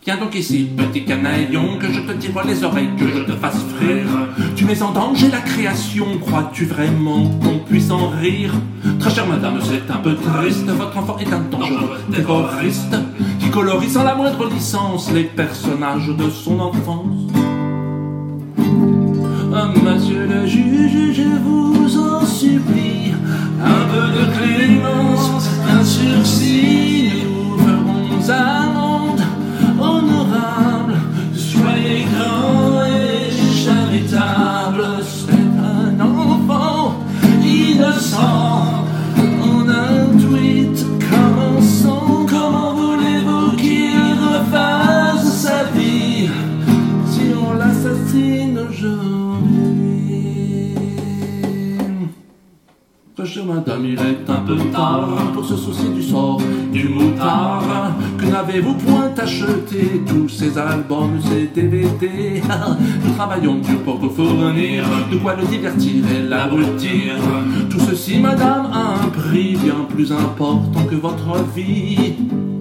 Viens donc ici, petit canaillon, que je te tire les oreilles, que je te fasse frire. Tu mets en danger la création, crois-tu vraiment qu'on puisse en rire? Très chère madame, c'est un peu triste, votre enfant est un dangereux terroriste qui colorie sans la moindre licence les personnages de son enfance. Monsieur le juge, je vous en supplie, un peu de clémence, un sursis, nous ferons amende honorable. Soyez grand et charitable, c'est un enfant innocent. On a un tweet commençant, comment voulez-vous qu'il refasse sa vie si on l'assassine aujourd'hui? Très chère madame, il est un peu tard pour se soucier du sort du moutard. Que n'avez-vous point acheté tous ces albums, ces DVD? Nous travaillons dur pour vous fournir de quoi le divertir et l'abrutir. Tout ceci, madame, a un prix bien plus important que votre vie.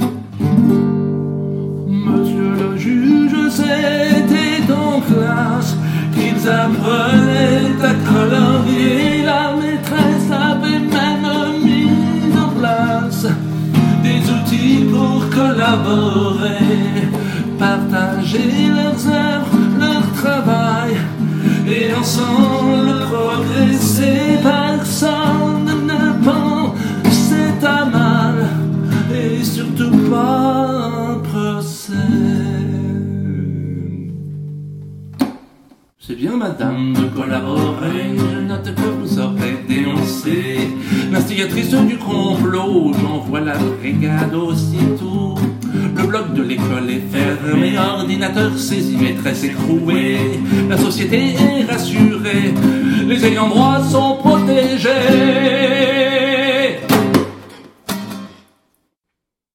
Monsieur le juge, c'était en classe qu'ils apprenaient à colorier. La maîtresse avait même mis en place des outils pour collaborer, partager leurs œuvres, leur travail, et ensemble progresser. Personne ne pensait à mal, et surtout pas un procès. C'est bien madame de collaborer, je note que vous aurez dénoncé l'instigatrice du complot, j'envoie la brigade aussitôt. Le bloc de l'école est fermé, ordinateur saisi, maîtresse écrouée. La société est rassurée, les ayants droit sont protégés.